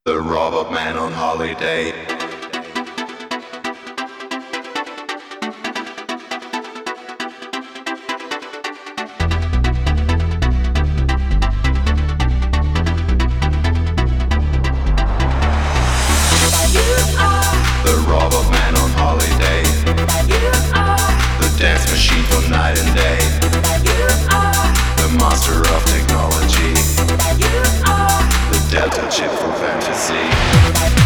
The robot man on holiday. The robot man on holiday. The dance machine for night and day. The master of technology. The Delta chip for fantasy.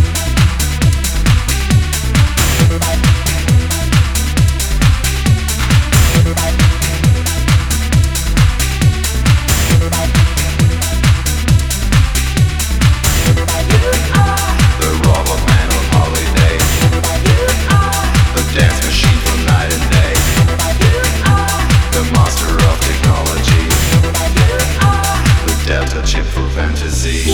Chip for fantasy.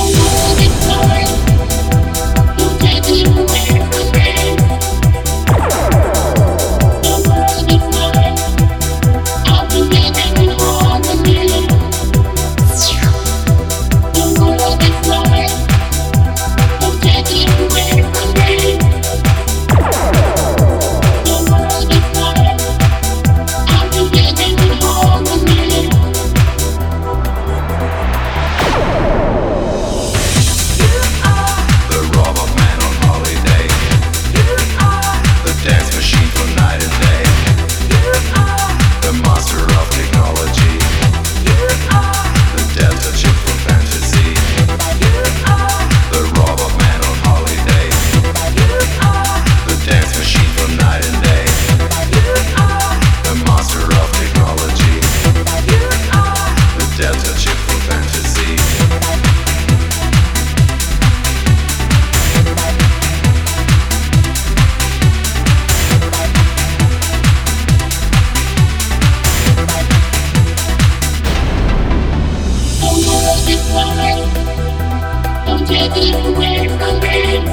Don't take it away from me.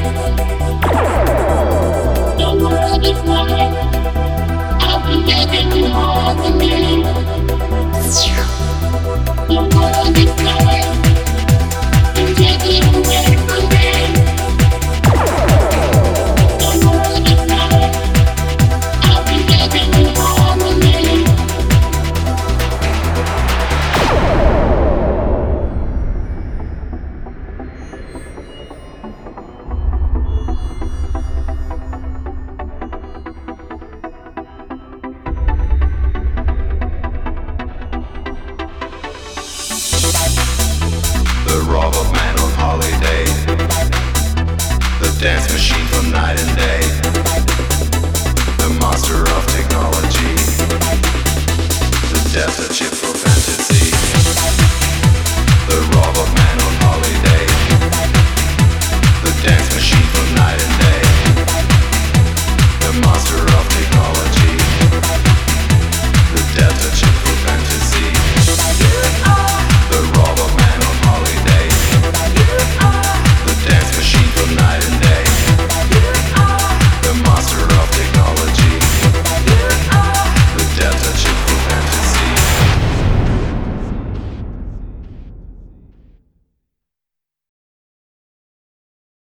The world is mine. I'll be giving you all the me. The world is mine. Don't take it away from me. The world is mine. I'll be giving you all the me. The robot man on holiday. The dance machine for night and day. The master of technology. The Delta chip for